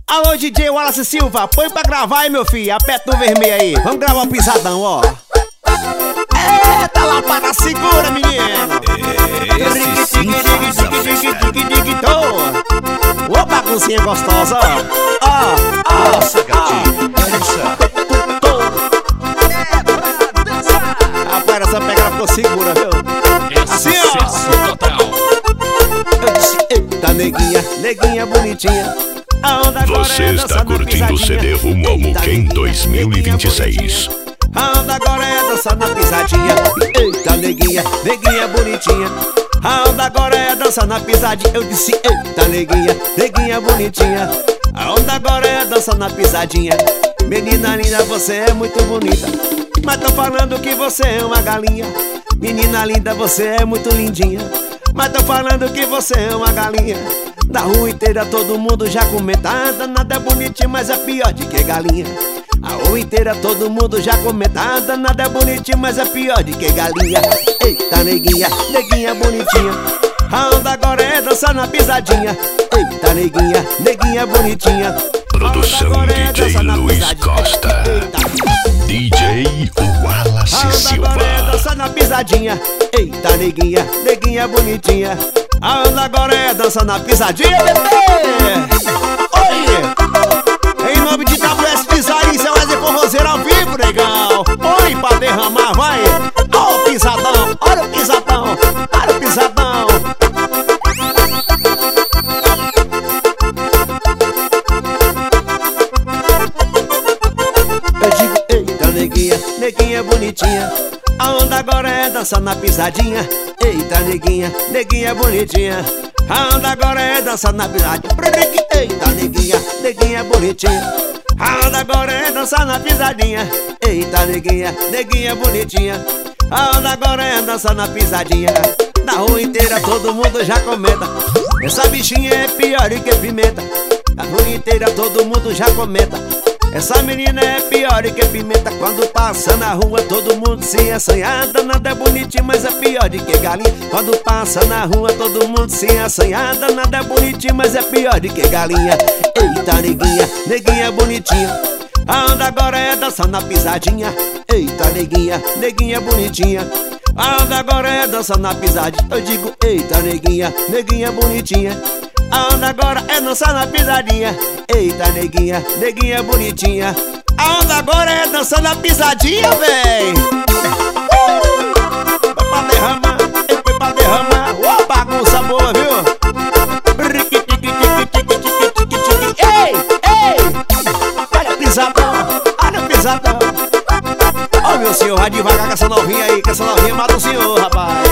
Alô, DJ Wallace Silva, põe pra gravar aí, meu filho. Aperta no vermelho aí. Vamos gravar o pisadão, ó. Eita, lapada, segura, menino. Ô, baguncinha gostosa, ó. Nossa, gatinho, dança. Rapaz, essa pegada ficou segura, viu? Assim, ó. Total. Eu disse, eita, neguinha bonitinha. Você está curtindo o CD Rumo ao Muquem 2026. A onda agora é dançar na pisadinha. Eita, neguinha bonitinha. A onda agora é dançar na pisadinha. Eu disse, eita, neguinha bonitinha. A onda agora é dançar na pisadinha. Menina linda, você é muito bonita, mas tô falando que você é uma galinha. Menina linda, você é muito lindinha, mas tô falando que você é uma galinha. Na rua inteira todo mundo já comenta, nada é bonitinho, mas é pior de que galinha. A rua inteira todo mundo já comenta, nada é bonitinho, mas é pior de que galinha. Eita, neguinha bonitinha. A onda agora é dançar na pisadinha. Eita, neguinha bonitinha. Produção DJ Luiz Costa. DJ Wallace Silva. A onda agora é dançar na pisadinha. Eita, neguinha bonitinha. A onda agora é dançar na pisadinha, bebê. Oi! Em nome de WS Pisaria, seu Wesley Forrozeiro ao vivo, negão. Oi, pra derramar, vai. Ó o pisadão, olha o pisadão, olha o pisadão. Eu digo, eita, neguinha bonitinha. A onda agora é dançar na pisadinha. Eita, neguinha bonitinha. A onda agora é dançar na pisadinha. Eita, neguinha bonitinha. A onda agora é dançar na pisadinha. Eita, neguinha bonitinha. A onda agora é dançar na pisadinha. Na rua inteira todo mundo já comenta, essa bichinha é pior que pimenta. Na rua inteira todo mundo já comenta, essa menina é pior que pimenta. Quando passa na rua todo mundo se assanha. Nada é bonitinho, mas é pior de que galinha. Quando passa na rua todo mundo se assanha. Nada é bonitinho, mas é pior de que galinha. Eita, neguinha bonitinha. A onda agora é dançar na pisadinha. Eita, neguinha bonitinha. A onda agora é dançar na pisadinha. Eu digo, eita, neguinha bonitinha. A onda agora é dançar na pisadinha. Eita, neguinha bonitinha. A onda agora é dançar na pisadinha, véi. Foi pra derramar, ó, bagunça boa, viu? Ei, olha o pisadão. Ó, meu senhor, vai devagar com essa novinha aí, que essa novinha mata o senhor, rapaz.